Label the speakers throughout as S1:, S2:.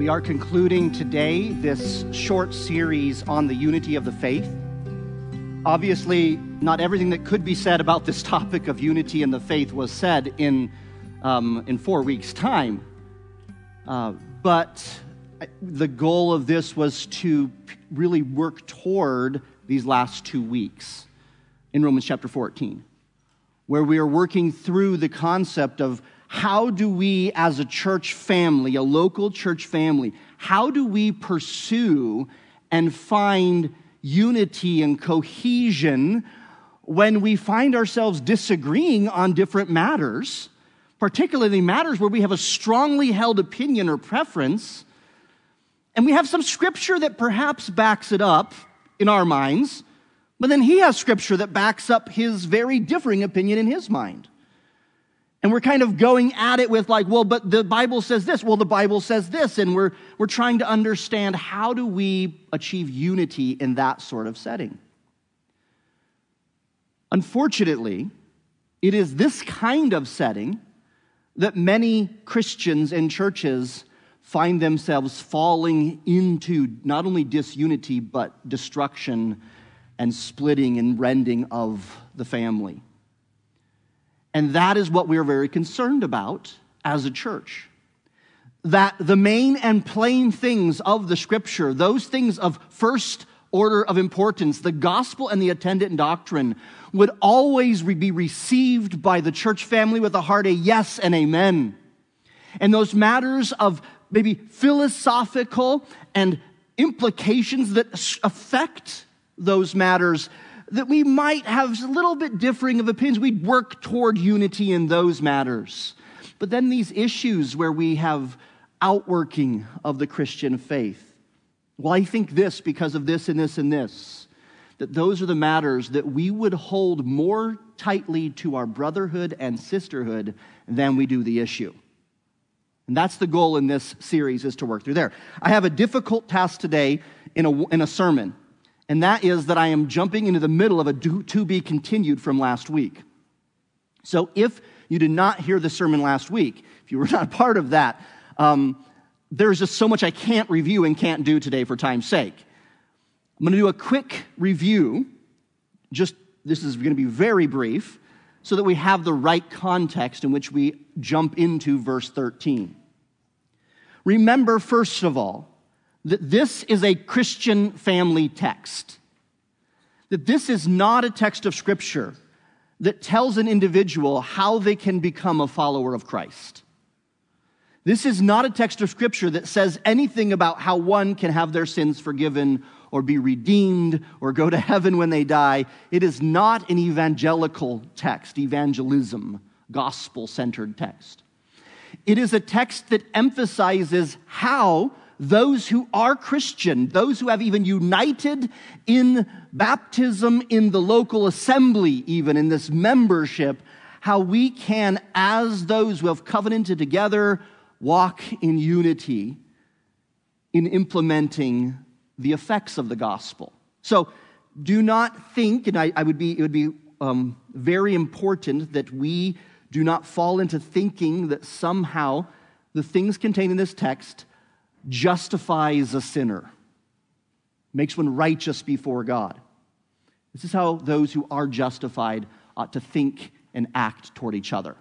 S1: We are concluding today this short series on the unity of the faith. Obviously, not everything that could be said about this topic of unity in the faith was said in 4 weeks' time. But the goal of this was to really work toward these last 2 weeks in Romans chapter 14, where we are working through the concept of how do we as a church family, a local church family, how do we pursue and find unity and cohesion when we find ourselves disagreeing on different matters, particularly matters where we have a strongly held opinion or preference, and we have some scripture that perhaps backs it up in our minds, but then he has scripture that backs up his very differing opinion in his mind. And we're kind of going at it with like, well, but the Bible says this. Well, the Bible says this. And we're trying to understand how do we achieve unity in that sort of setting. Unfortunately, it is this kind of setting that many Christians and churches find themselves falling into not only disunity, but destruction and splitting and rending of the family. And that is what we are very concerned about as a church. That the main and plain things of the Scripture, those things of first order of importance, the gospel and the attendant doctrine, would always be received by the church family with a heart, a yes and amen. And those matters of maybe philosophical and implications that affect those matters, that we might have a little bit differing of opinions. We'd work toward unity in those matters. But then these issues where we have outworking of the Christian faith. Well, I think this because of this and this and this. That those are the matters that we would hold more tightly to our brotherhood and sisterhood than we do the issue. And that's the goal in this series, is to work through there. I have a difficult task today in a sermon. And that is that I am jumping into the middle of a to be continued from last week. So if you did not hear the sermon last week, if you were not a part of that, there's just so much I can't review and can't do today for time's sake. I'm going to do a quick review. This is going to be very brief, so that we have the right context in which we jump into verse 13. Remember, first of all, that this is a Christian family text. That this is not a text of Scripture that tells an individual how they can become a follower of Christ. This is not a text of Scripture that says anything about how one can have their sins forgiven or be redeemed or go to heaven when they die. It is not an evangelical text, evangelism, gospel-centered text. It is a text that emphasizes how those who are Christian, those who have even united in baptism, in the local assembly, even in this membership, how we can, as those who have covenanted together, walk in unity in implementing the effects of the gospel. So do not think, and it would be very important that we do not fall into thinking that somehow the things contained in this text justifies a sinner, makes one righteous before God. This is how those who are justified ought to think and act toward each other.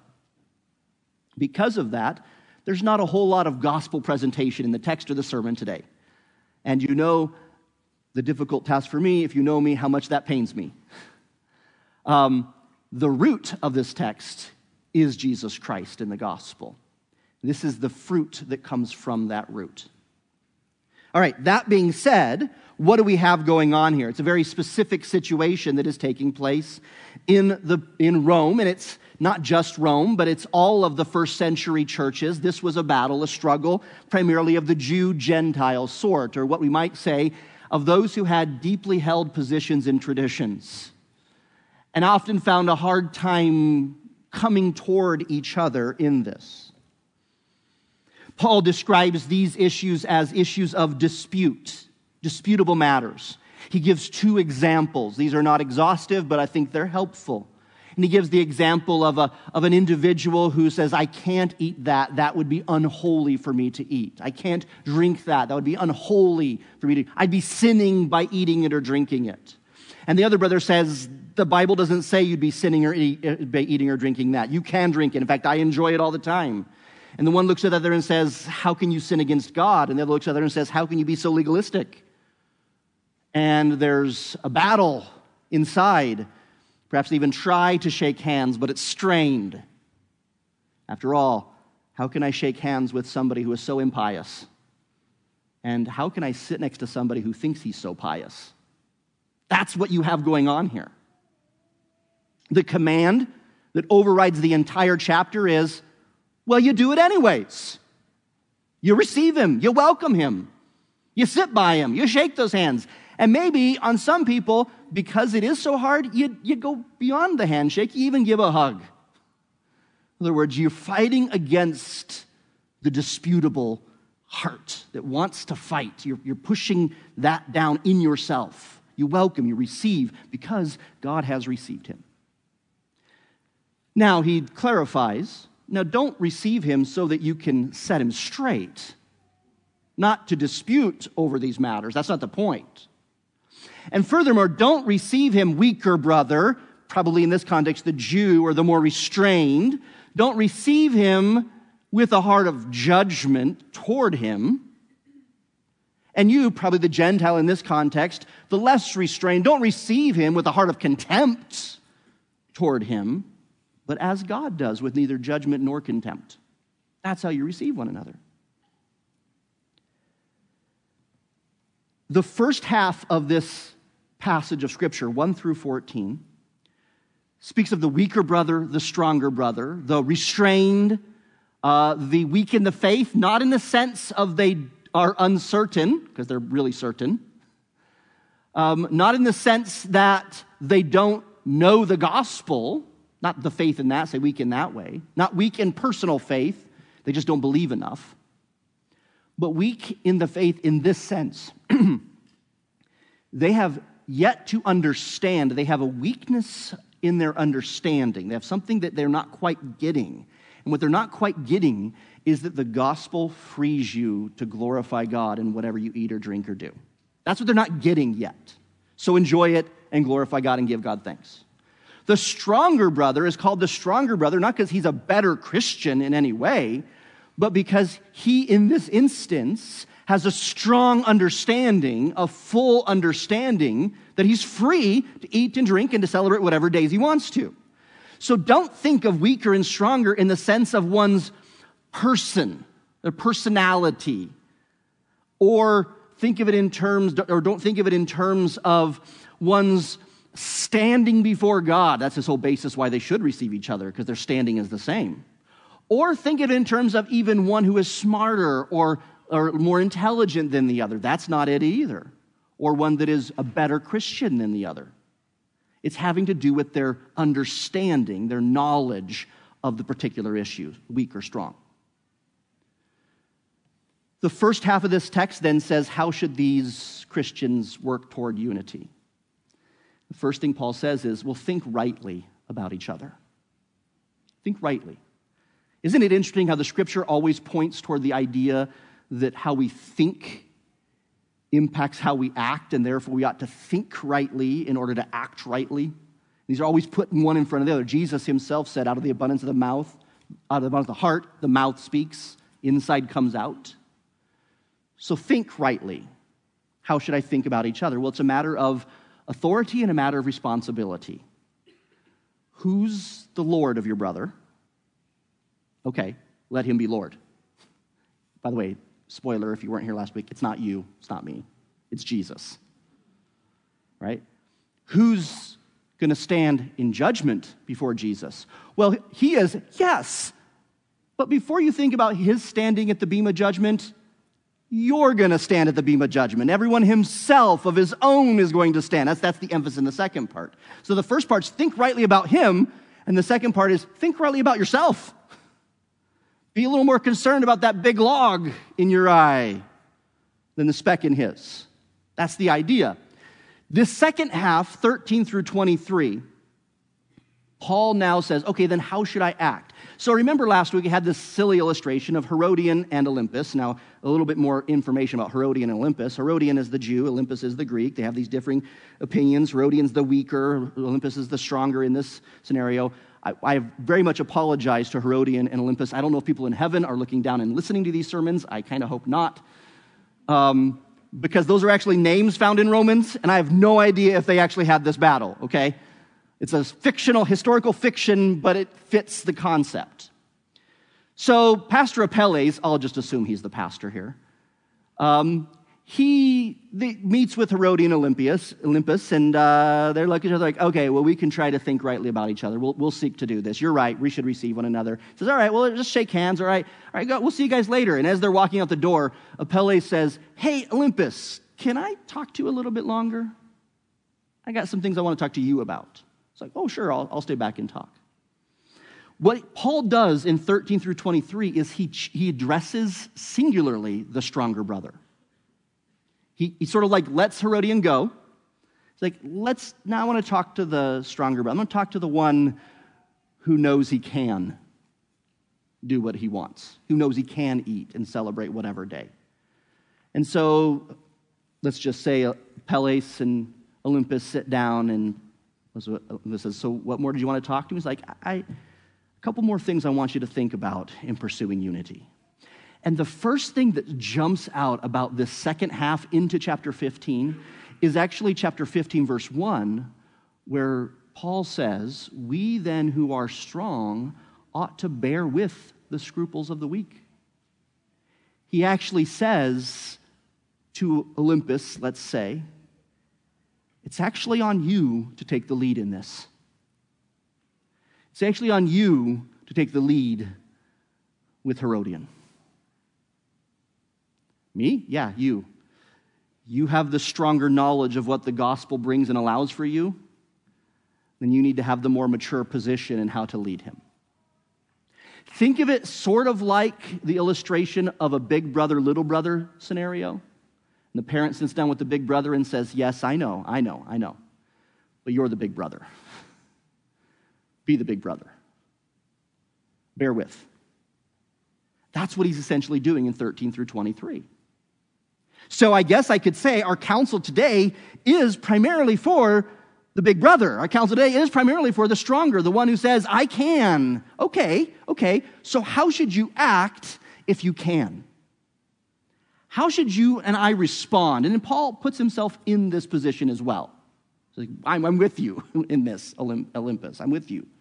S1: Because of that, there's not a whole lot of gospel presentation in the text or the sermon today. And you know the difficult task for me, if you know me, how much that pains me. The root of this text is Jesus Christ in the gospel. This is the fruit that comes from that root. All right, that being said, what do we have going on here? It's a very specific situation that is taking place in Rome, and it's not just Rome, but it's all of the first century churches. This was a battle, a struggle, primarily of the Jew-Gentile sort, or what we might say, of those who had deeply held positions and traditions, and often found a hard time coming toward each other in this. Paul describes these issues as issues of disputable matters. He gives 2 examples. These are not exhaustive, but I think they're helpful. And he gives the example of an individual who says, I can't eat that. That would be unholy for me to eat. I can't drink that. That would be unholy for me to eat. I'd be sinning by eating it or drinking it. And the other brother says, the Bible doesn't say you'd be sinning by eating or drinking that. You can drink it. In fact, I enjoy it all the time. And the one looks at the other and says, how can you sin against God? And the other looks at the other and says, how can you be so legalistic? And there's a battle inside. Perhaps they even try to shake hands, but it's strained. After all, how can I shake hands with somebody who is so impious? And how can I sit next to somebody who thinks he's so pious? That's what you have going on here. The command that overrides the entire chapter is, well, you do it anyways. You receive him. You welcome him. You sit by him. You shake those hands. And maybe on some people, because it is so hard, you go beyond the handshake. You even give a hug. In other words, you're fighting against the disputable heart that wants to fight. You're pushing that down in yourself. You welcome, you receive, because God has received him. Now, he clarifies, now don't receive him so that you can set him straight, not to dispute over these matters. That's not the point. And furthermore, don't receive him, weaker brother, probably in this context, the Jew or the more restrained. Don't receive him with a heart of judgment toward him. And you, probably the Gentile in this context, the less restrained, don't receive him with a heart of contempt toward him, but as God does, with neither judgment nor contempt. That's how you receive one another. The first half of this passage of Scripture, 1 through 14, speaks of the weaker brother, the stronger brother, the restrained, the weak in the faith, not in the sense of they are uncertain, because they're really certain, not in the sense that they don't know the gospel, not the faith in that, say weak in that way, not weak in personal faith, they just don't believe enough, but weak in the faith in this sense. They have yet to understand. They have a weakness in their understanding. They have something that they're not quite getting. And what they're not quite getting is that the gospel frees you to glorify God in whatever you eat or drink or do. That's what they're not getting yet. So enjoy it and glorify God and give God thanks. The stronger brother is called the stronger brother, not because he's a better Christian in any way, but because he, in this instance, has a strong understanding, a full understanding that he's free to eat and drink and to celebrate whatever days he wants to. So don't think of weaker and stronger in the sense of one's person, their personality, or think of it in terms, or don't think of it in terms of one's standing before God. That's his whole basis why they should receive each other, because their standing is the same. Or think of it in terms of even one who is smarter or more intelligent than the other. That's not it either. Or one that is a better Christian than the other. It's having to do with their understanding, their knowledge of the particular issue, weak or strong. The first half of this text then says, how should these Christians work toward unity? The first thing Paul says is, well, think rightly about each other. Think rightly. Isn't it interesting how the Scripture always points toward the idea that how we think impacts how we act, and therefore we ought to think rightly in order to act rightly? These are always putting one in front of the other. Jesus himself said, out of the abundance of the mouth, out of the abundance of the heart, the mouth speaks, inside comes out. So think rightly. How should I think about each other? Well, it's a matter of authority and a matter of responsibility. Who's the Lord of your brother? Okay, let him be Lord. By the way, spoiler, if you weren't here last week, it's not you, it's not me, it's Jesus. Right? Who's going to stand in judgment before Jesus? Well, he is, yes. But before you think about his standing at the beam of judgment, you're going to stand at the beam of judgment. Everyone himself of his own is going to stand. That's the emphasis in the second part. So the first part's think rightly about him, and the second part is think rightly about yourself. Be a little more concerned about that big log in your eye than the speck in his. That's the idea. This second half, 13 through 23, Paul now says, okay, then how should I act? So remember last week we had this silly illustration of Herodian and Olympus. Now, a little bit more information about Herodian and Olympus. Herodian is the Jew, Olympus is the Greek. They have these differing opinions. Herodian's the weaker, Olympus is the stronger in this scenario. I very much apologize to Herodian and Olympus. I don't know if people in heaven are looking down and listening to these sermons. I kind of hope not. Because those are actually names found in Romans, and I have no idea if they actually had this battle, okay? It's a fictional, historical fiction, but it fits the concept. So Pastor Apelles, I'll just assume he's the pastor here, he meets with Herodian Olympus, and they're looking at each other like, okay, well, we can try to think rightly about each other. We'll seek to do this. You're right. We should receive one another. He says, all right, well, just shake hands. All right, we'll see you guys later. And as they're walking out the door, Apelles says, hey, Olympus, can I talk to you a little bit longer? I got some things I want to talk to you about. It's like, oh, sure, I'll stay back and talk. What Paul does in 13 through 23 is he addresses singularly the stronger brother. He sort of like lets Herodian go. It's like, now I want to talk to the stronger brother. I'm going to talk to the one who knows he can do what he wants, who knows he can eat and celebrate whatever day. And so let's just say Apelles and Olympus sit down, and Olympus says, so what more did you want to talk to him? He's like, a couple more things I want you to think about in pursuing unity. And the first thing that jumps out about this second half into chapter 15 is actually chapter 15, verse 1, where Paul says, we then who are strong ought to bear with the scruples of the weak. He actually says to Olympus, let's say, it's actually on you to take the lead in this. It's actually on you to take the lead with Herodian. Me? Yeah, you. You have the stronger knowledge of what the gospel brings and allows for you, then you need to have the more mature position in how to lead him. Think of it sort of like the illustration of a big brother, little brother scenario. And the parent sits down with the big brother and says, yes, I know. But you're the big brother. Be the big brother. Bear with. That's what he's essentially doing in 13 through 23. So I guess I could say our counsel today is primarily for the big brother. Our counsel today is primarily for the stronger, the one who says, I can. Okay. So how should you act if you can? How should you and I respond? And then Paul puts himself in this position as well. So I'm with you in this, Olympus. I'm with you.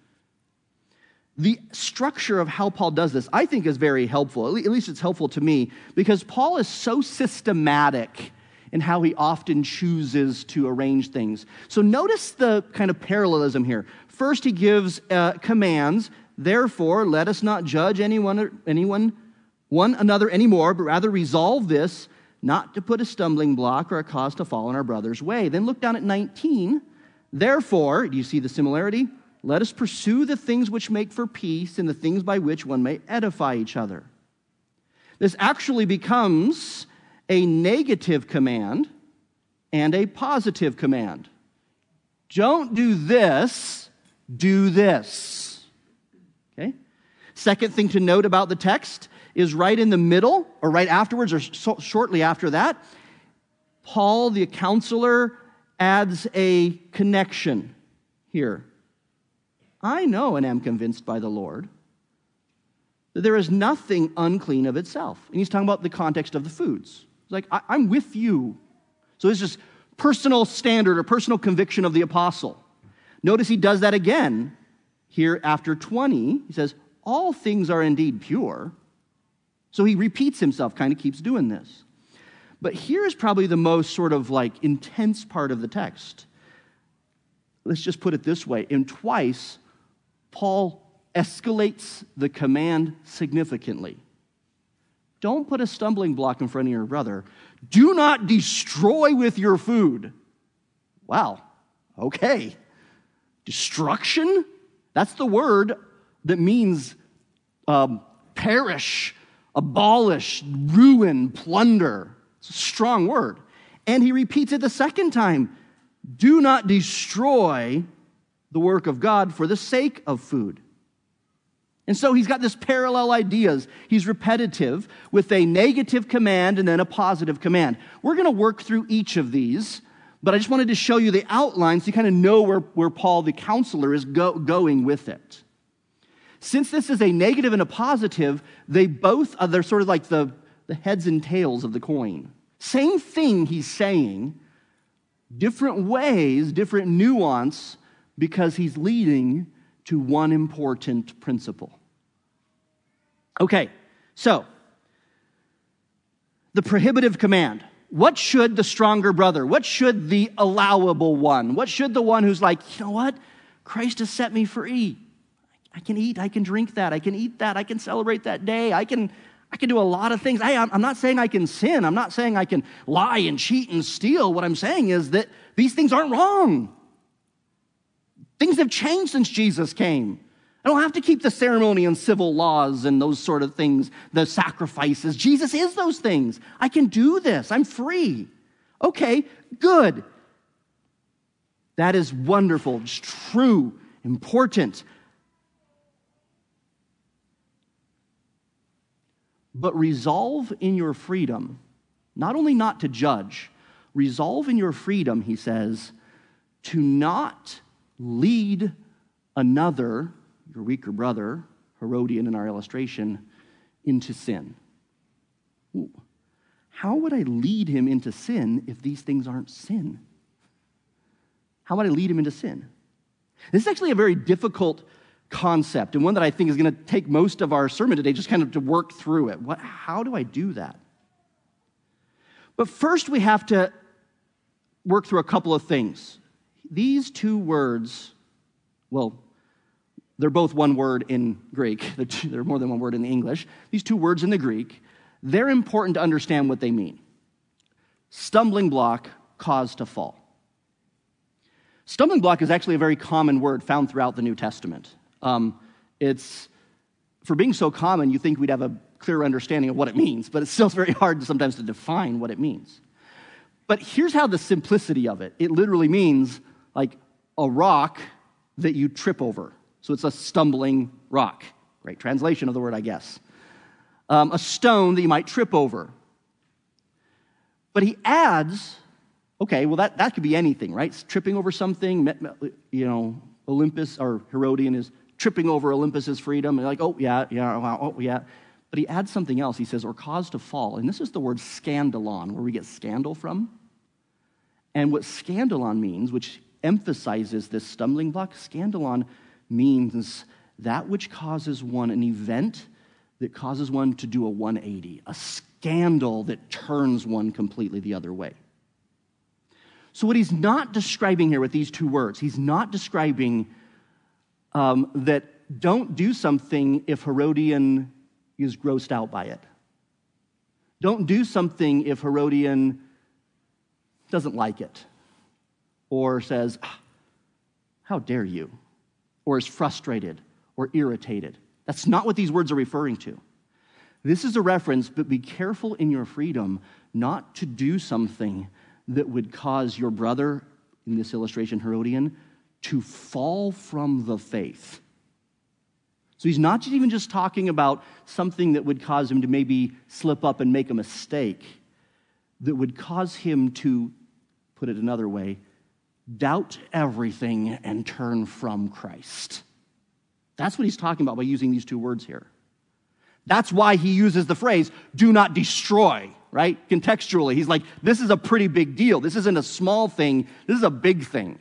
S1: The structure of how Paul does this, I think, is very helpful. At least it's helpful to me, because Paul is so systematic in how he often chooses to arrange things. So notice the kind of parallelism here. First, he gives commands. Therefore, let us not judge one another anymore, but rather resolve this, not to put a stumbling block or a cause to fall in our brother's way. Then look down at 19. Therefore, do you see the similarity? Let us pursue the things which make for peace and the things by which one may edify each other. This actually becomes a negative command and a positive command. Don't do this, do this. Okay? Second thing to note about the text is right in the middle, or right afterwards, or shortly after that, Paul, the counselor, adds a connection here. I know and am convinced by the Lord that there is nothing unclean of itself. And he's talking about the context of the foods. It's like, I'm with you. So this is personal standard or personal conviction of the apostle. Notice he does that again here after 20. He says, all things are indeed pure. So he repeats himself, kind of keeps doing this. But here is probably the most sort of like intense part of the text. Let's just put it this way. In twice, Paul escalates the command significantly. Don't put a stumbling block in front of your brother. Do not destroy with your food. Wow, okay. Destruction? That's the word that means perish, abolish, ruin, plunder. It's a strong word. And he repeats it the second time. Do not destroy the work of God for the sake of food. And so he's got this parallel ideas. He's repetitive with a negative command and then a positive command. We're going to work through each of these, but I just wanted to show you the outline so you kind of know where Paul the counselor is going with it. Since this is a negative and a positive, they're sort of like the heads and tails of the coin. Same thing he's saying, different ways, different nuance, because he's leading to one important principle. Okay, so the prohibitive command. What should the stronger brother, what should the allowable one, what should the one who's like, you know what? Christ has set me free. I can eat, I can drink that, I can eat that, I can celebrate that day, I can do a lot of things. I'm not saying I can sin. I'm not saying I can lie and cheat and steal. What I'm saying is that these things aren't wrong. Things have changed since Jesus came. I don't have to keep the ceremony and civil laws and those sort of things, the sacrifices. Jesus is those things. I can do this. I'm free. Okay, good. That is wonderful. It's true, important. But resolve in your freedom, not only not to judge, resolve in your freedom, he says, to not lead another, your weaker brother, Herodian in our illustration, into sin. Ooh. How would I lead him into sin if these things aren't sin? How would I lead him into sin? This is actually a very difficult concept, and one that I think is going to take most of our sermon today, just kind of to work through it. How do I do that? But first we have to work through a couple of things. These two words, well, they're both one word in Greek. They're more than one word in the English. These two words in the Greek, they're important to understand what they mean. Stumbling block, cause to fall. Stumbling block is actually a very common word found throughout the New Testament. It's, for being so common, you think we'd have a clear understanding of what it means, but it's still very hard sometimes to define what it means. But here's how the simplicity of it. It literally means like a rock that you trip over. So it's a stumbling rock. Great translation of the word, I guess. A stone that you might trip over. But he adds, okay, well, that could be anything, right? Tripping over something, Olympus or Herodian is tripping over Olympus's freedom. And like, oh, yeah. But he adds something else. He says, or cause to fall. And this is the word scandalon, where we get scandal from. And what scandalon means, which emphasizes this stumbling block, scandalon means that which causes one, an event that causes one to do a 180, a scandal that turns one completely the other way. So what he's not describing here with these two words, he's not describing that don't do something if Herodian is grossed out by it. Don't do something if Herodian doesn't like it or says, how dare you, or is frustrated or irritated. That's not what these words are referring to. This is a reference, but be careful in your freedom not to do something that would cause your brother, in this illustration, Herodian, to fall from the faith. So he's not even just talking about something that would cause him to maybe slip up and make a mistake, that would cause him to, put it another way, doubt everything and turn from Christ. That's what he's talking about by using these two words here. That's why he uses the phrase, do not destroy, right? Contextually, he's like, this is a pretty big deal. This isn't a small thing. This is a big thing.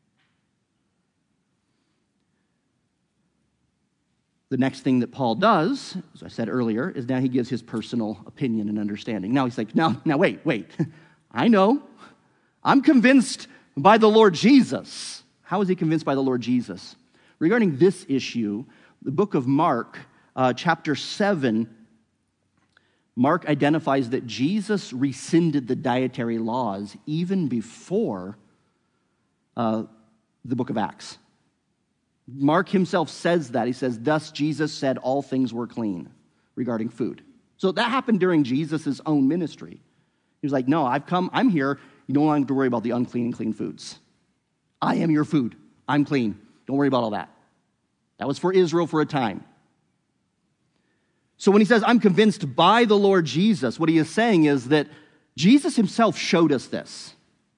S1: The next thing that Paul does, as I said earlier, is now he gives his personal opinion and understanding. Now he's like, now wait. I know. I'm convinced by the Lord Jesus. How is he convinced by the Lord Jesus? Regarding this issue, the book of Mark, chapter 7, Mark identifies that Jesus rescinded the dietary laws even before the book of Acts. Mark himself says that. He says, thus Jesus said all things were clean regarding food. So that happened during Jesus' own ministry. He was like, no, I'm here. You don't have to worry about the unclean and clean foods. I am your food. I'm clean. Don't worry about all that. That was for Israel for a time. So when he says, I'm convinced by the Lord Jesus, what he is saying is that Jesus himself showed us this.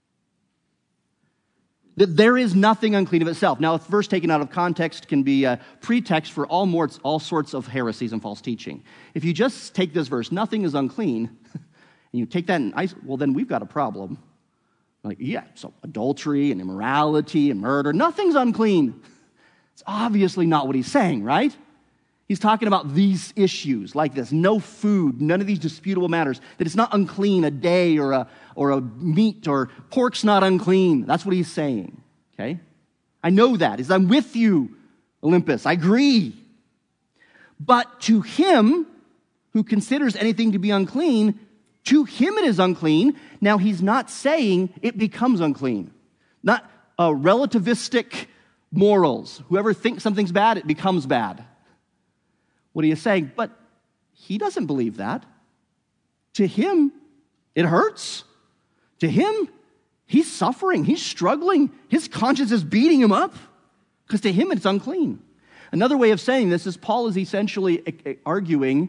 S1: That there is nothing unclean of itself. Now, a verse taken out of context can be a pretext for all sorts of heresies and false teaching. If you just take this verse, nothing is unclean, and you take that and well, then we've got a problem. Like, yeah, so adultery and immorality and murder, nothing's unclean. It's obviously not what he's saying, right? He's talking about these issues like this. No food, none of these disputable matters. That it's not unclean, a day or a meat or pork's not unclean. That's what he's saying, okay? I know that. I'm with you, Olympus. I agree. But to him who considers anything to be unclean, to him it is unclean. Now, he's not saying it becomes unclean. Not relativistic morals. Whoever thinks something's bad, it becomes bad. What he is saying, but he doesn't believe that. To him, it hurts. To him, he's suffering. He's struggling. His conscience is beating him up because to him, it's unclean. Another way of saying this is Paul is essentially arguing,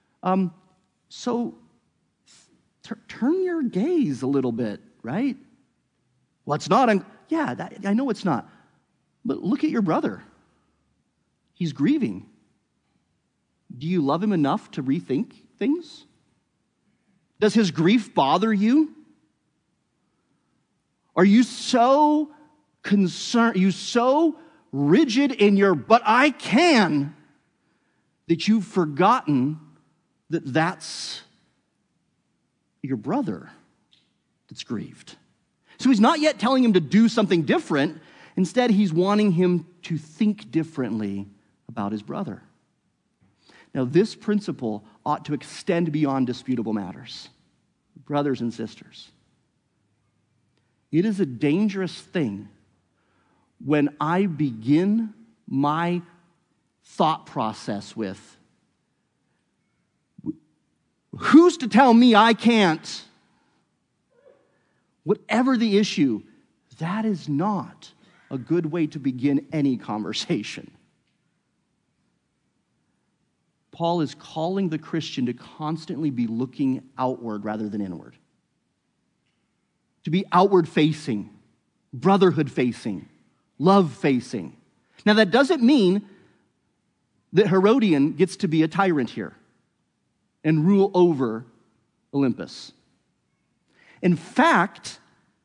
S1: turn your gaze a little bit, right? Well, it's not. I know it's not. But look at your brother. He's grieving. Do you love him enough to rethink things? Does his grief bother you? Are you so concerned, so rigid in your, but I can, that you've forgotten that that's your brother that's grieved? So he's not yet telling him to do something different. Instead, he's wanting him to think differently about his brother. Now, this principle ought to extend beyond disputable matters. Brothers and sisters, it is a dangerous thing when I begin my thought process with, who's to tell me I can't? Whatever the issue, that is not a good way to begin any conversation. Paul is calling the Christian to constantly be looking outward rather than inward. To be outward-facing, brotherhood-facing, love-facing. Now, that doesn't mean that Herodian gets to be a tyrant here and rule over Olympus. In fact,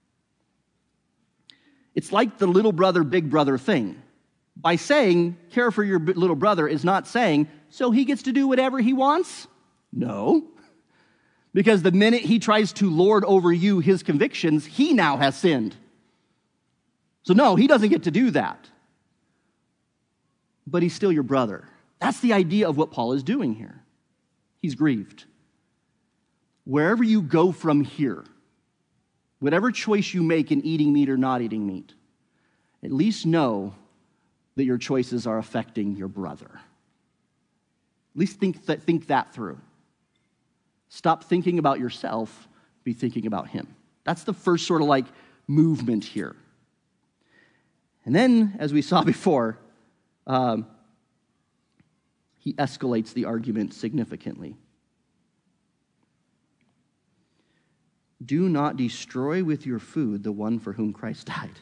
S1: it's like the little brother, big brother thing. By saying, care for your little brother is not saying, so he gets to do whatever he wants? No. Because the minute he tries to lord over you his convictions, he now has sinned. So no, he doesn't get to do that. But he's still your brother. That's the idea of what Paul is doing here. He's grieved. Wherever you go from here, whatever choice you make in eating meat or not eating meat, at least know that your choices are affecting your brother. At least think that through. Stop thinking about yourself, be thinking about him. That's the first sort of like movement here. And then, as we saw before, he escalates the argument significantly. Do not destroy with your food the one for whom Christ died.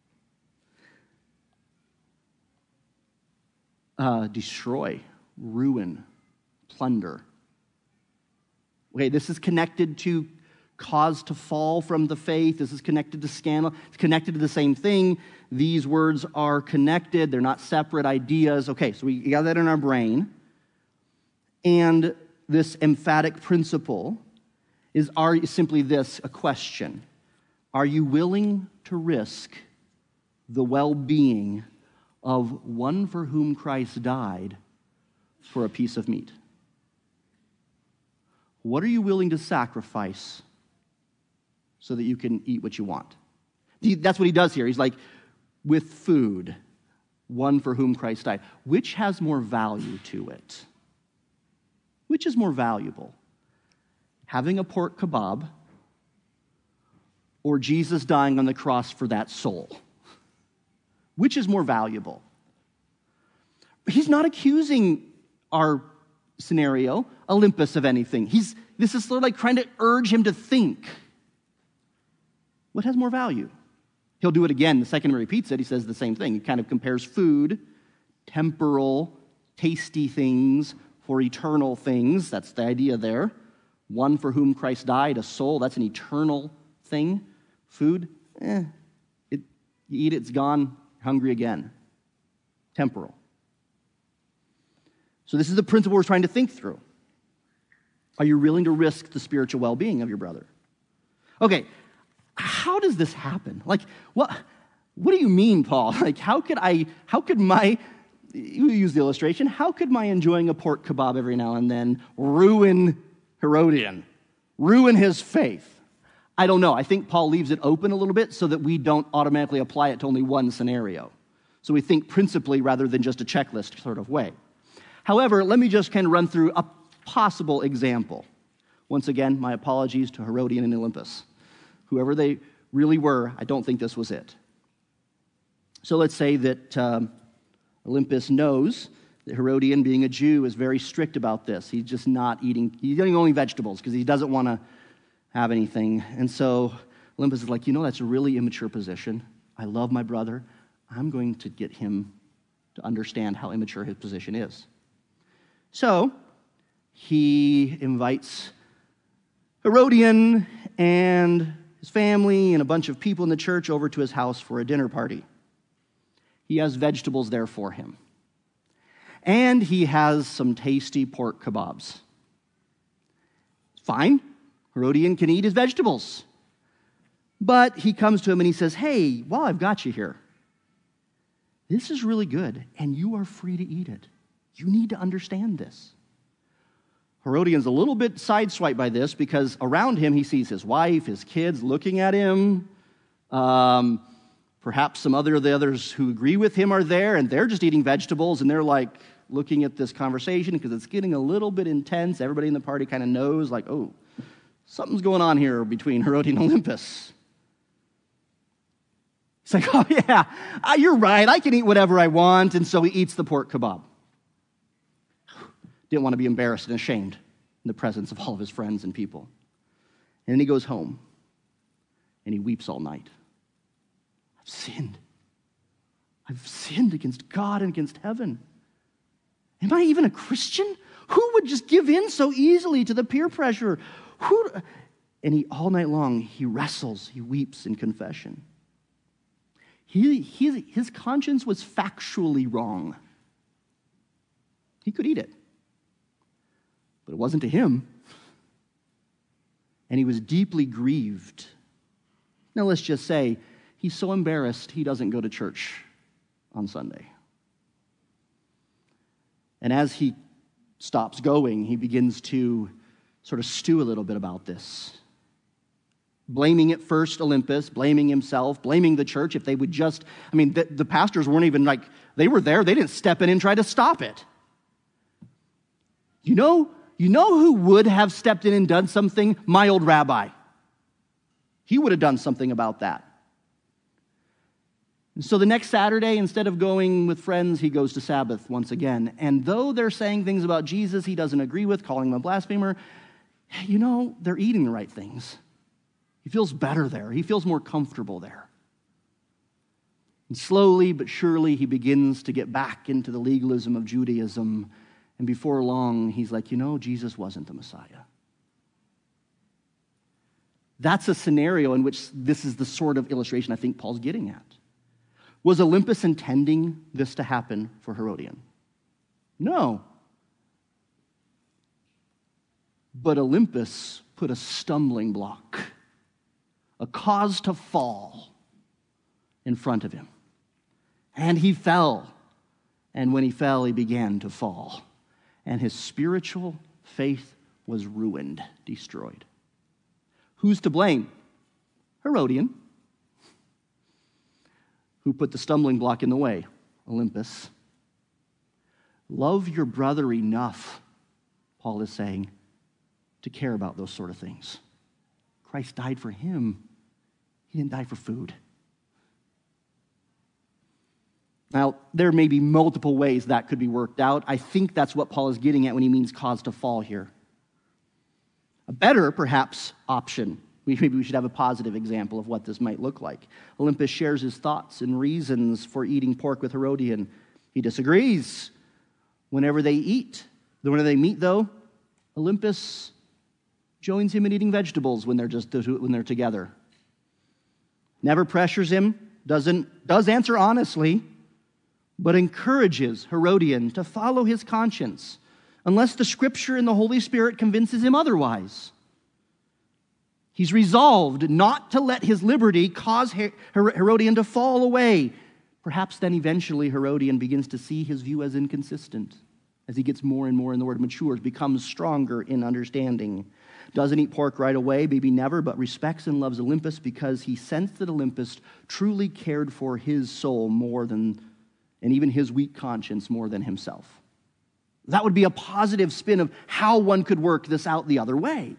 S1: Destroy, ruin, plunder. Okay, this is connected to cause to fall from the faith. This is connected to scandal. It's connected to the same thing. These words are connected. They're not separate ideas. Okay, so we got that in our brain. And this emphatic principle is simply this, a question. Are you willing to risk the well-being of one for whom Christ died for a piece of meat? What are you willing to sacrifice so that you can eat what you want? That's what he does here. He's like, with food, one for whom Christ died. Which has more value to it? Which is more valuable? Having a pork kebab or Jesus dying on the cross for that soul? Which is more valuable? he's not accusing our scenario, Olympus, of anything. This is sort of like trying to urge him to think. What has more value? He'll do it again. The second he repeats it, he says the same thing. He kind of compares food, temporal, tasty things for eternal things. That's the idea there. One for whom Christ died, a soul, that's an eternal thing. Food, you eat it, it's gone, hungry again. Temporal. So this is the principle we're trying to think through. Are you willing to risk the spiritual well-being of your brother? Okay, how does this happen? Like, what do you mean, Paul? Like, how could you use the illustration, how could my enjoying a pork kebab every now and then ruin Herodian, ruin his faith? I don't know. I think Paul leaves it open a little bit so that we don't automatically apply it to only one scenario. So we think principally rather than just a checklist sort of way. However, let me just kind of run through a possible example. Once again, my apologies to Herodian and Olympus. Whoever they really were, I don't think this was it. So let's say that Olympus knows that Herodian, being a Jew, is very strict about this. He's just not eating, he's eating only vegetables because he doesn't want to have anything. And so Olympus is like, that's a really immature position. I love my brother. I'm going to get him to understand how immature his position is. So he invites Herodian and his family and a bunch of people in the church over to his house for a dinner party. He has vegetables there for him. And he has some tasty pork kebabs. Fine. Herodian can eat his vegetables. But he comes to him and he says, hey, while I've got you here, this is really good, and you are free to eat it. You need to understand this. Herodian's a little bit sideswiped by this because around him he sees his wife, his kids looking at him. Perhaps some of the others who agree with him are there, and they're just eating vegetables, and they're like looking at this conversation because it's getting a little bit intense. Everybody in the party kind of knows, like, oh, something's going on here between Herodian and Olympus. He's like, oh yeah, you're right, I can eat whatever I want, and so he eats the pork kebab. Didn't want to be embarrassed and ashamed in the presence of all of his friends and people. And then he goes home, and he weeps all night. I've sinned. I've sinned against God and against heaven. Am I even a Christian? Who would just give in so easily to the peer pressure? And all night long, he wrestles, he weeps in confession. His conscience was factually wrong. He could eat it, but it wasn't to him. And he was deeply grieved. Now let's just say he's so embarrassed he doesn't go to church on Sunday. And as he stops going, he begins to sort of stew a little bit about this. Blaming at first Olympus, blaming himself, blaming the church. If they would just, the pastors weren't even like, they were there, they didn't step in and try to stop it. You know who would have stepped in and done something? My old rabbi. He would have done something about that. And so the next Saturday, instead of going with friends, he goes to Sabbath once again. And though they're saying things about Jesus he doesn't agree with, calling him a blasphemer, they're eating the right things. He feels better there. He feels more comfortable there. And slowly but surely, he begins to get back into the legalism of Judaism. And before long, he's like, Jesus wasn't the Messiah. That's a scenario in which this is the sort of illustration I think Paul's getting at. Was Olympus intending this to happen for Herodian? No. But Olympus put a stumbling block, a cause to fall in front of him. And he fell. And when he fell, he began to fall. And his spiritual faith was ruined, destroyed. Who's to blame? Herodian. Who put the stumbling block in the way? Olympus. Love your brother enough, Paul is saying, to care about those sort of things. Christ died for him. He didn't die for food. Now, there may be multiple ways that could be worked out. I think that's what Paul is getting at when he means cause to fall here. A better, perhaps, option. Maybe we should have a positive example of what this might look like. Olympus shares his thoughts and reasons for eating pork with Herodian. He disagrees. Whenever they meet, though, Olympus joins him in eating vegetables when they're together. Never pressures him, does answer honestly, but encourages Herodian to follow his conscience, unless the Scripture and the Holy Spirit convinces him otherwise. He's resolved not to let his liberty cause Herodian to fall away. Perhaps then eventually Herodian begins to see his view as inconsistent as he gets more and more in the Word, matures, becomes stronger in understanding. Doesn't eat pork right away, maybe never, but respects and loves Olympus because he sensed that Olympus truly cared for his soul more than, and even his weak conscience more than himself. That would be a positive spin of how one could work this out the other way.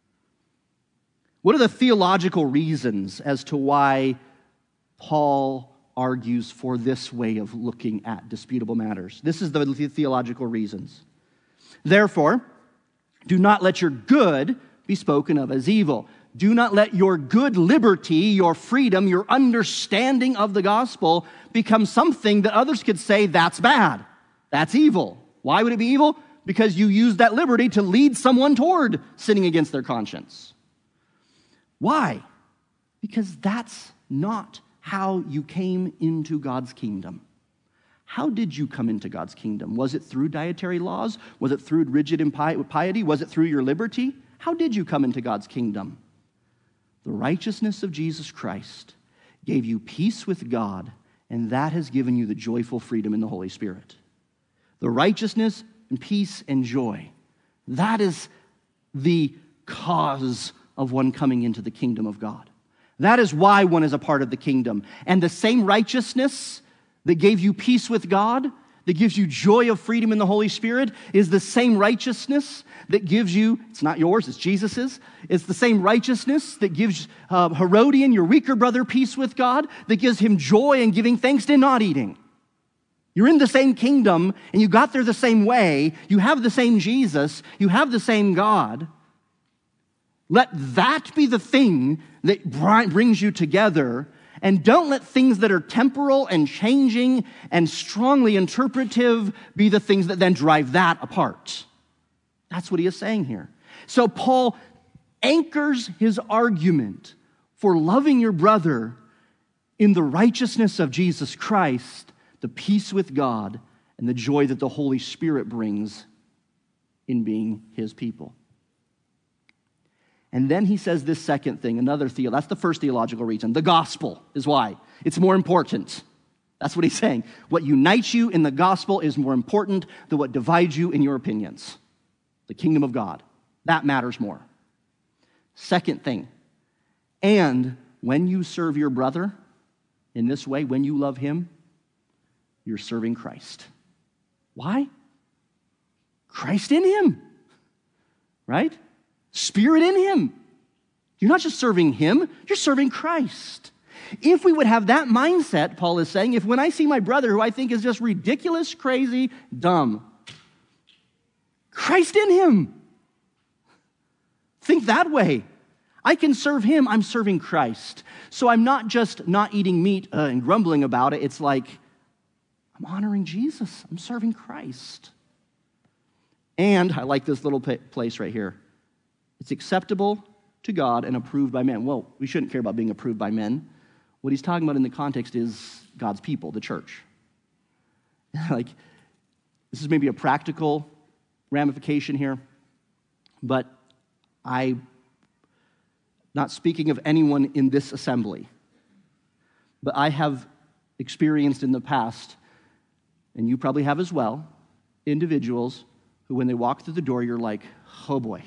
S1: What are the theological reasons as to why Paul argues for this way of looking at disputable matters? This is the theological reasons. Therefore, do not let your good be spoken of as evil. Do not let your good liberty, your freedom, your understanding of the gospel become something that others could say, that's bad, that's evil. Why would it be evil? Because you use that liberty to lead someone toward sinning against their conscience. Why? Because that's not how you came into God's kingdom. How did you come into God's kingdom? Was it through dietary laws? Was it through rigid piety? Was it through your liberty? How did you come into God's kingdom? The righteousness of Jesus Christ gave you peace with God, and that has given you the joyful freedom in the Holy Spirit. The righteousness and peace and joy, that is the cause of one coming into the kingdom of God. That is why one is a part of the kingdom. And the same righteousness that gave you peace with God, that gives you joy of freedom in the Holy Spirit, is the same righteousness that gives you, it's not yours, it's Jesus's, it's the same righteousness that gives Herodian, your weaker brother, peace with God, that gives him joy in giving thanks to not eating. You're in the same kingdom, and you got there the same way, you have the same Jesus, you have the same God. Let that be the thing that brings you together, and don't let things that are temporal and changing and strongly interpretive be the things that then drive that apart. That's what he is saying here. So Paul anchors his argument for loving your brother in the righteousness of Jesus Christ, the peace with God, and the joy that the Holy Spirit brings in being his people. And then he says this second thing, that's the first theological reason. The gospel is why. It's more important. That's what he's saying. What unites you in the gospel is more important than what divides you in your opinions. The kingdom of God. That matters more. Second thing, and when you serve your brother in this way, when you love him, you're serving Christ. Why? Christ in him. Right? Spirit in him. You're not just serving him, you're serving Christ. If we would have that mindset, Paul is saying, if when I see my brother who I think is just ridiculous, crazy, dumb, Christ in him. Think that way. I can serve him, I'm serving Christ. So I'm not just not eating meat and grumbling about it. It's like, I'm honoring Jesus. I'm serving Christ. And I like this little place right here. It's acceptable to God and approved by men. Well, we shouldn't care about being approved by men. What he's talking about in the context is God's people, the church. Like, this is maybe a practical ramification here, but I'm not speaking of anyone in this assembly, but I have experienced in the past, and you probably have as well, individuals who when they walk through the door, you're like, oh boy.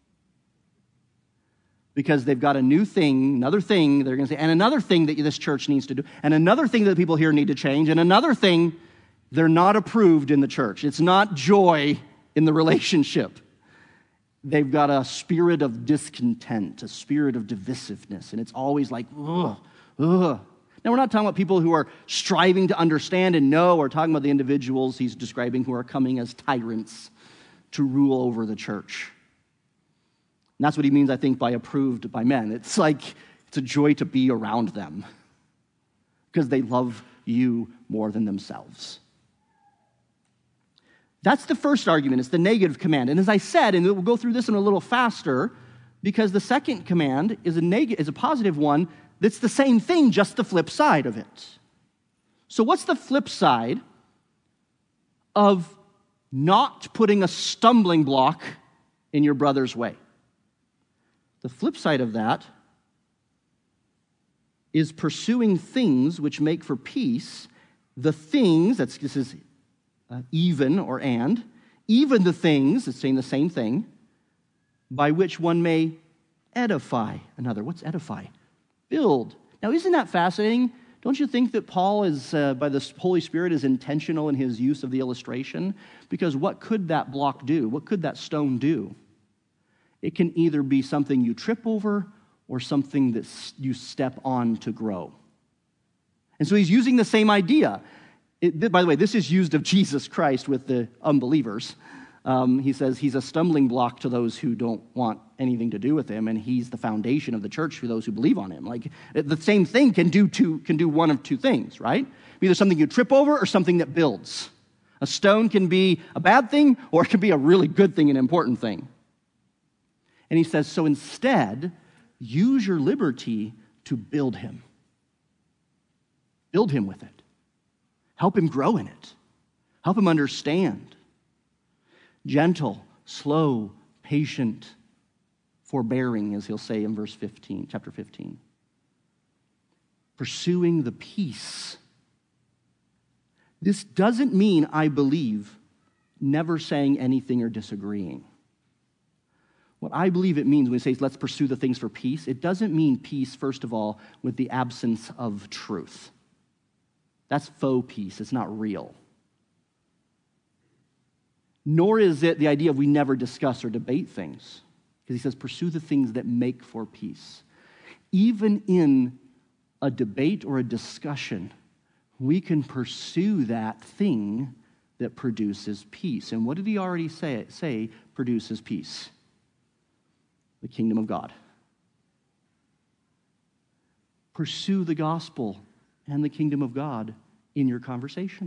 S1: Because they've got a new thing, another thing they're going to say, and another thing that this church needs to do, and another thing that the people here need to change, and another thing, they're not approved in the church. It's not joy in the relationship. They've got a spirit of discontent, a spirit of divisiveness, and it's always like, ugh, ugh. Now, we're not talking about people who are striving to understand and know. We're talking about the individuals he's describing who are coming as tyrants to rule over the church. And that's what he means, I think, by approved by men. It's like it's a joy to be around them because they love you more than themselves. That's the first argument. It's the negative command. And as I said, and we'll go through this one a little faster, because the second command is a positive one that's the same thing, just the flip side of it. So what's the flip side of not putting a stumbling block in your brother's way? The flip side of that is pursuing things which make for peace, the things, this is even or and, even the things, it's saying the same thing, by which one may edify another. What's edify? Build. Now, isn't that fascinating? Don't you think that Paul is, by the Holy Spirit, is intentional in his use of the illustration? Because what could that block do? What could that stone do? It can either be something you trip over or something that you step on to grow. And so he's using the same idea. By the way, this is used of Jesus Christ with the unbelievers. He says he's a stumbling block to those who don't want anything to do with him, and he's the foundation of the church for those who believe on him. Like the same thing can do one of two things, right? Either something you trip over or something that builds. A stone can be a bad thing, or it can be a really good thing, an important thing. And he says, so instead, use your liberty to build him. Build him with it. Help him grow in it. Help him understand. Gentle, slow, patient, forbearing, as he'll say in chapter 15. Pursuing the peace. This doesn't mean, I believe, never saying anything or disagreeing. What I believe it means when it says, let's pursue the things for peace, it doesn't mean peace, first of all, with the absence of truth. That's faux peace. It's not real. Nor is it the idea of we never discuss or debate things. Because he says, pursue the things that make for peace. Even in a debate or a discussion, we can pursue that thing that produces peace. And what did he already say produces peace? The kingdom of God. Pursue the gospel and the kingdom of God in your conversation.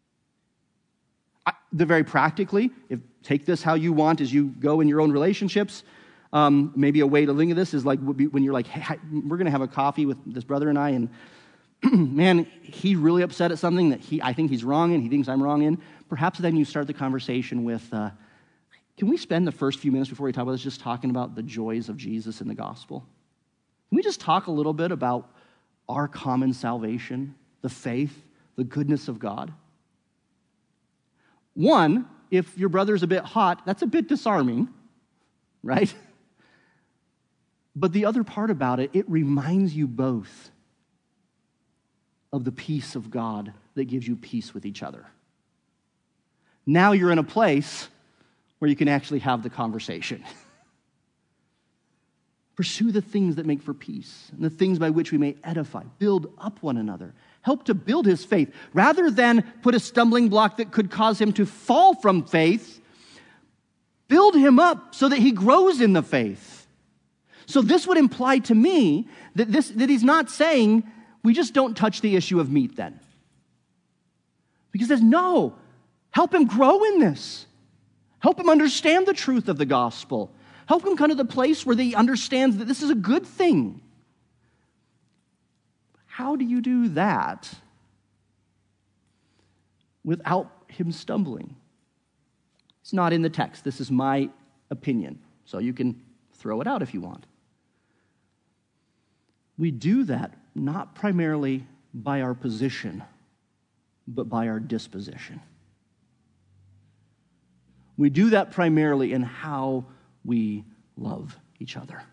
S1: Very practically, take this how you want as you go in your own relationships. Maybe a way to link this is like when you're like, hey, we're going to have a coffee with this brother and I, and man, he's really upset at something that I think he's wrong in, he thinks I'm wrong in. Perhaps then you start the conversation with, can we spend the first few minutes before we talk about this just talking about the joys of Jesus in the gospel? Can we just talk a little bit about our common salvation, the faith, the goodness of God? One, if your brother's a bit hot, that's a bit disarming, right? But the other part about it, it reminds you both of the peace of God that gives you peace with each other. Now you're in a place where you can actually have the conversation. Pursue the things that make for peace and the things by which we may edify, build up one another, help to build his faith, rather than put a stumbling block that could cause him to fall from faith. Build him up so that he grows in the faith. So this would imply to me that he's not saying we just don't touch the issue of meat then. Because he says, no, help him grow in this. Help him understand the truth of the gospel. Help him come to the place where he understands that this is a good thing. How do you do that without him stumbling? It's not in the text. This is my opinion. So you can throw it out if you want. We do that not primarily by our position, but by our disposition. We do that primarily in how we love each other.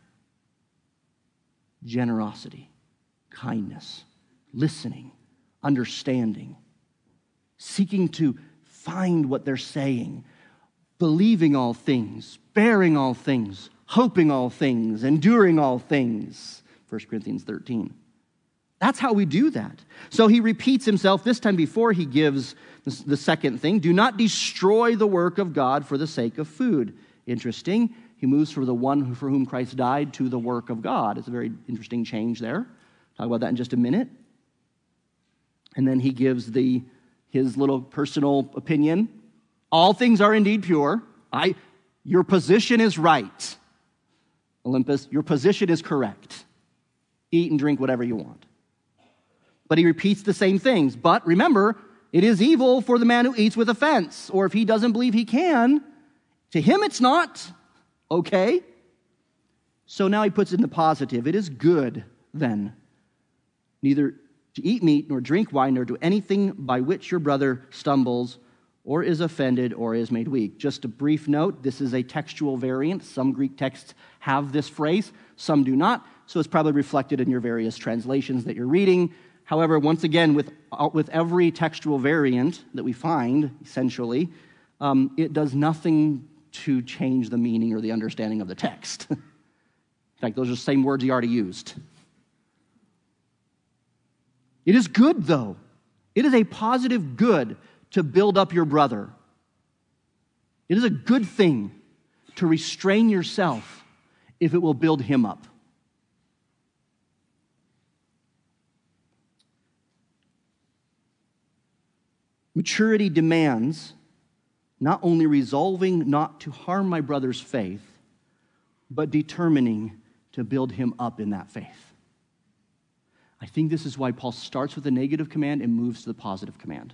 S1: Generosity, kindness, listening, understanding, seeking to find what they're saying, believing all things, bearing all things, hoping all things, enduring all things. 1 Corinthians 13. That's how we do that. So he repeats himself this time before he gives the second thing. Do not destroy the work of God for the sake of food. Interesting. He moves from the one for whom Christ died to the work of God. It's a very interesting change there. Talk about that in just a minute. And then he gives his little personal opinion. All things are indeed pure. Your position is right. Olympus, your position is correct. Eat and drink whatever you want. But he repeats the same things. But remember, it is evil for the man who eats with offense. Or if he doesn't believe he can, to him it's not. Okay? So now he puts it in the positive. It is good, then, neither to eat meat nor drink wine nor do anything by which your brother stumbles or is offended or is made weak. Just a brief note, this is a textual variant. Some Greek texts have this phrase, some do not. So it's probably reflected in your various translations that you're reading. However, once again, with every textual variant that we find, essentially, it does nothing to change the meaning or the understanding of the text. In fact, those are the same words he already used. It is good, though. It is a positive good to build up your brother. It is a good thing to restrain yourself if it will build him up. Maturity demands not only resolving not to harm my brother's faith, but determining to build him up in that faith. I think this is why Paul starts with the negative command and moves to the positive command.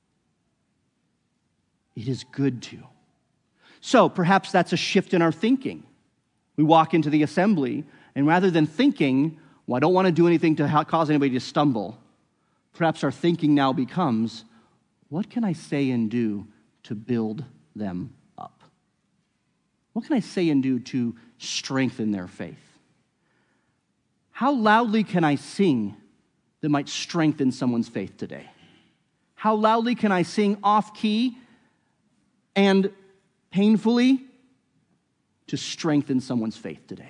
S1: It is good to. So perhaps that's a shift in our thinking. We walk into the assembly, and rather than thinking, well, I don't want to do anything to cause anybody to stumble, perhaps our thinking now becomes, what can I say and do to build them up? What can I say and do to strengthen their faith? How loudly can I sing that might strengthen someone's faith today? How loudly can I sing off-key and painfully to strengthen someone's faith today?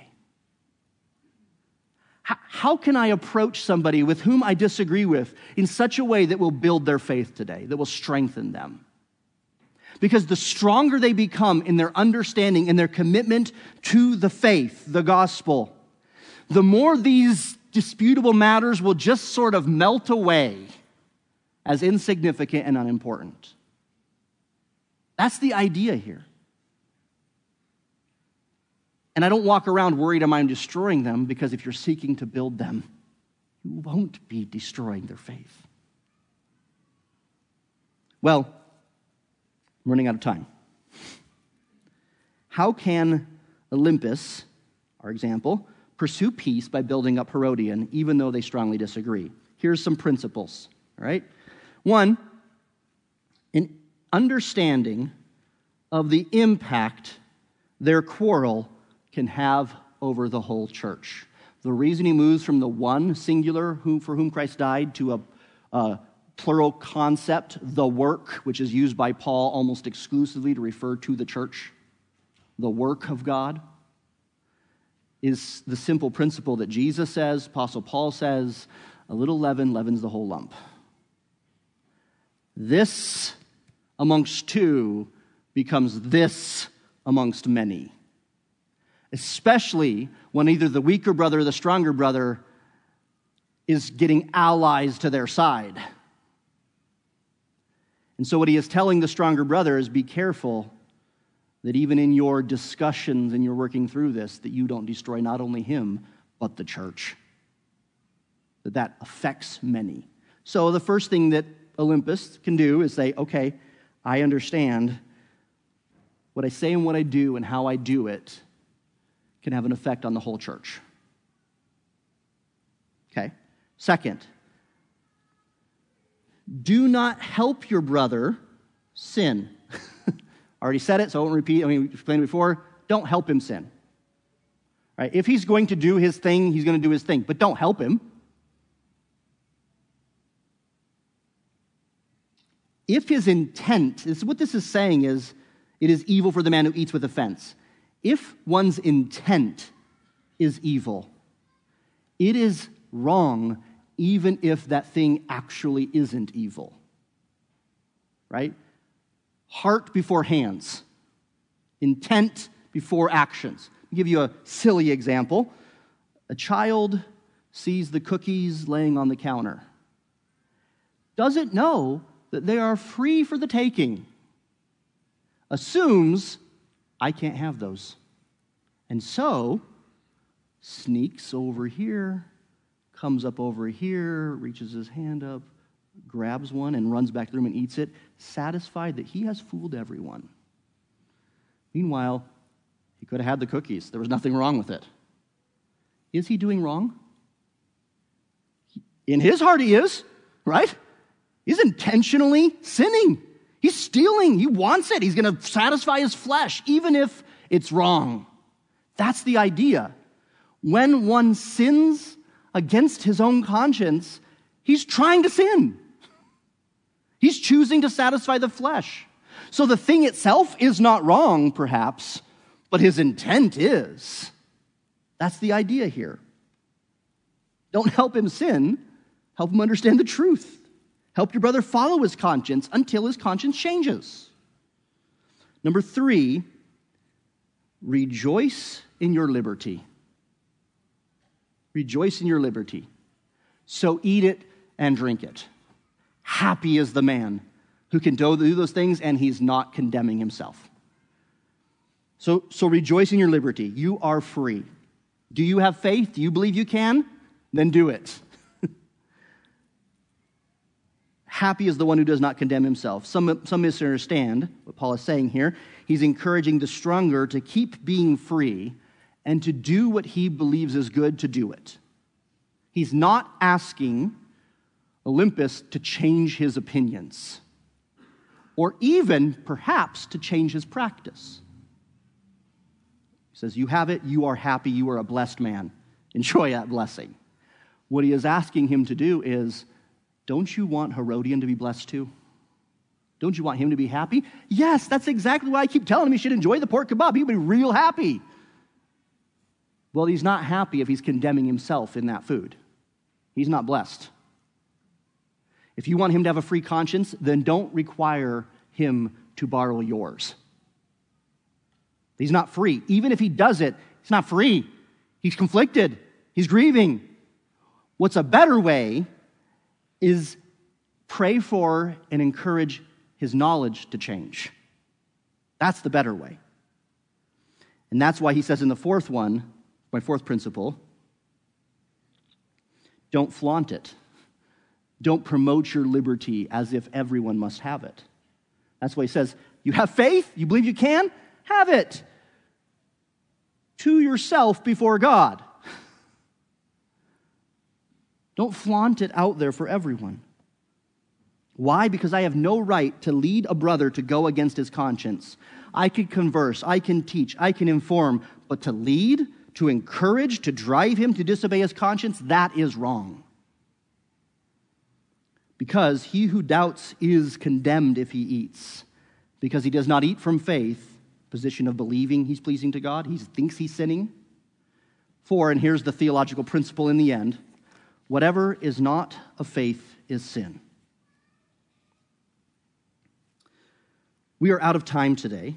S1: How can I approach somebody with whom I disagree with in such a way that will build their faith today, that will strengthen them? Because the stronger they become in their understanding and their commitment to the faith, the gospel, the more these disputable matters will just sort of melt away as insignificant and unimportant. That's the idea here. And I don't walk around worried am I destroying them, because if you're seeking to build them, you won't be destroying their faith. Well, I'm running out of time. How can Olympus, our example, pursue peace by building up Herodion, even though they strongly disagree? Here's some principles, all right? One, an understanding of the impact their quarrel can have over the whole church. The reason he moves from the one singular for whom Christ died to a plural concept, the work, which is used by Paul almost exclusively to refer to the church, the work of God, is the simple principle that Jesus says, Apostle Paul says, a little leaven leavens the whole lump. This amongst two becomes this amongst many. Especially when either the weaker brother or the stronger brother is getting allies to their side. And so what he is telling the stronger brother is, be careful that even in your discussions and you're working through this, that you don't destroy not only him, but the church. That affects many. So the first thing that Olympus can do is say, okay, I understand what I say and what I do and how I do it can have an effect on the whole church. Okay. Second, do not help your brother sin. Already said it, so I won't repeat. We explained it before. Don't help him sin. Right? If he's going to do his thing, he's going to do his thing, but don't help him. If his intent, what this is saying is, it is evil for the man who eats with offense. If one's intent is evil, it is wrong even if that thing actually isn't evil. Right? Heart before hands. Intent before actions. I'll give you a silly example. A child sees the cookies laying on the counter. Doesn't know that they are free for the taking. Assumes, I can't have those. And so, sneaks over here, comes up over here, reaches his hand up, grabs one, and runs back to the room and eats it, satisfied that he has fooled everyone. Meanwhile, he could have had the cookies. There was nothing wrong with it. Is he doing wrong? In his heart he is, right? He's intentionally sinning. He's stealing. He wants it. He's going to satisfy his flesh, even if it's wrong. That's the idea. When one sins against his own conscience, he's trying to sin. He's choosing to satisfy the flesh. So the thing itself is not wrong, perhaps, but his intent is. That's the idea here. Don't help him sin. Help him understand the truth. Help your brother follow his conscience until his conscience changes. Number 3, rejoice in your liberty. Rejoice in your liberty. So eat it and drink it. Happy is the man who can do those things and he's not condemning himself. So rejoice in your liberty. You are free. Do you have faith? Do you believe you can? Then do it. Happy is the one who does not condemn himself. Some misunderstand what Paul is saying here. He's encouraging the stronger to keep being free and to do what he believes is good to do it. He's not asking Olympus to change his opinions or even, perhaps, to change his practice. He says, you have it, you are happy, you are a blessed man. Enjoy that blessing. What he is asking him to do is, don't you want Herodian to be blessed too? Don't you want him to be happy? Yes, that's exactly why I keep telling him he should enjoy the pork kebab. He'll be real happy. Well, he's not happy if he's condemning himself in that food. He's not blessed. If you want him to have a free conscience, then don't require him to borrow yours. He's not free. Even if he does it, he's not free. He's conflicted. He's grieving. What's a better way is pray for and encourage his knowledge to change. That's the better way. And that's why he says in the fourth one, my fourth principle, don't flaunt it. Don't promote your liberty as if everyone must have it. That's why he says, you have faith, you believe you can, have it. To yourself before God. Don't flaunt it out there for everyone. Why? Because I have no right to lead a brother to go against his conscience. I can converse, I can teach, I can inform, but to lead, to encourage, to drive him to disobey his conscience, that is wrong. Because he who doubts is condemned if he eats. Because he does not eat from faith, position of believing he's pleasing to God, he thinks he's sinning. 4, and here's the theological principle in the end, whatever is not of faith is sin. We are out of time today.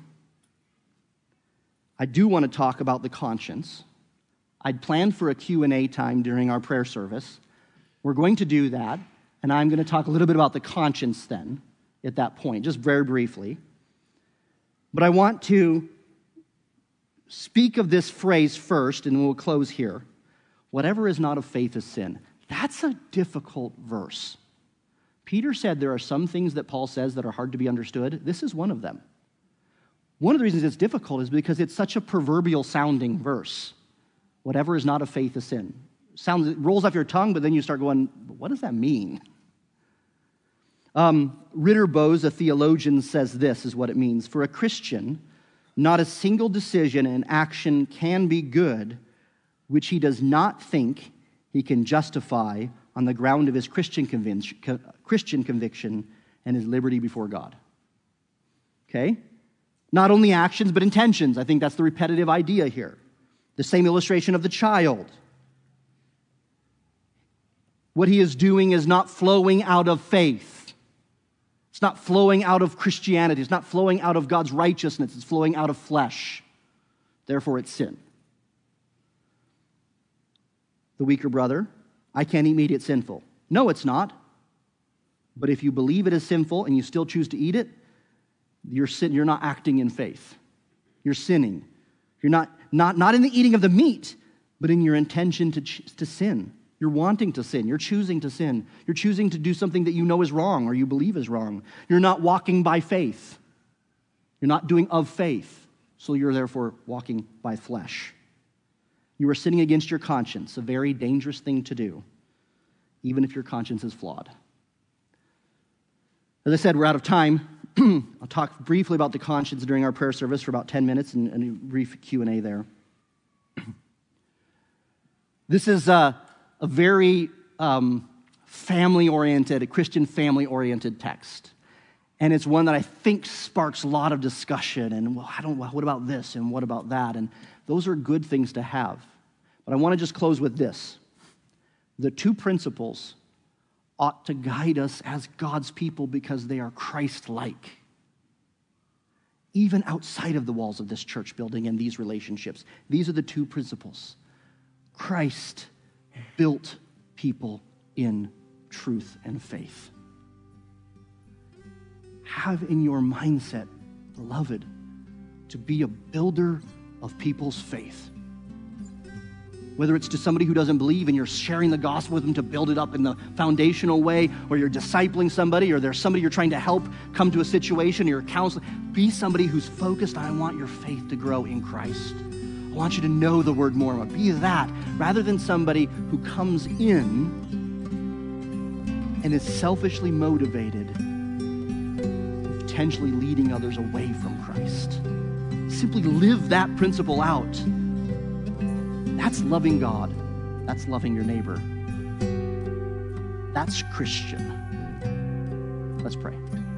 S1: I do want to talk about the conscience. I'd planned for a Q&A time during our prayer service. We're going to do that, and I'm going to talk a little bit about the conscience then at that point, just very briefly. But I want to speak of this phrase first, and we'll close here. Whatever is not of faith is sin. That's a difficult verse. Peter said there are some things that Paul says that are hard to be understood. This is one of them. One of the reasons it's difficult is because it's such a proverbial sounding verse. Whatever is not of faith is sin. It rolls off your tongue, but then you start going, what does that mean? Ritter Bose, a theologian, says this is what it means. For a Christian, not a single decision and action can be good which he does not think he can justify on the ground of his Christian conviction and his liberty before God. Okay? Not only actions, but intentions. I think that's the repetitive idea here. The same illustration of the child. What he is doing is not flowing out of faith. It's not flowing out of Christianity. It's not flowing out of God's righteousness. It's flowing out of flesh. Therefore, it's sin. The weaker brother, I can't eat meat, it's sinful. No, it's not. But if you believe it is sinful and you still choose to eat it, you're not acting in faith. You're sinning. You're not in the eating of the meat, but in your intention to sin. You're wanting to sin. You're choosing to sin. You're choosing to do something that you know is wrong or you believe is wrong. You're not walking by faith. You're not doing of faith. So you're therefore walking by flesh. You are sinning against your conscience, a very dangerous thing to do, even if your conscience is flawed. As I said, we're out of time. I'll talk briefly about the conscience during our prayer service for about 10 minutes and a brief Q&A there. This is a very family-oriented, a Christian family-oriented text. And it's one that I think sparks a lot of discussion. And, what about this and what about that? And those are good things to have. But I want to just close with this. The two principles ought to guide us as God's people because they are Christ-like. Even outside of the walls of this church building and these relationships. These are the two principles. Christ built people in truth and faith. Have in your mindset, beloved, to be a builder of people's faith. Whether it's to somebody who doesn't believe and you're sharing the gospel with them to build it up in the foundational way, or you're discipling somebody, or there's somebody you're trying to help come to a situation, or you're counseling, be somebody who's focused on, I want your faith to grow in Christ. I want you to know the word more. Be that, rather than somebody who comes in and is selfishly motivated, potentially leading others away from Christ. Simply live that principle out. That's loving God. That's loving your neighbor. That's Christian. Let's pray.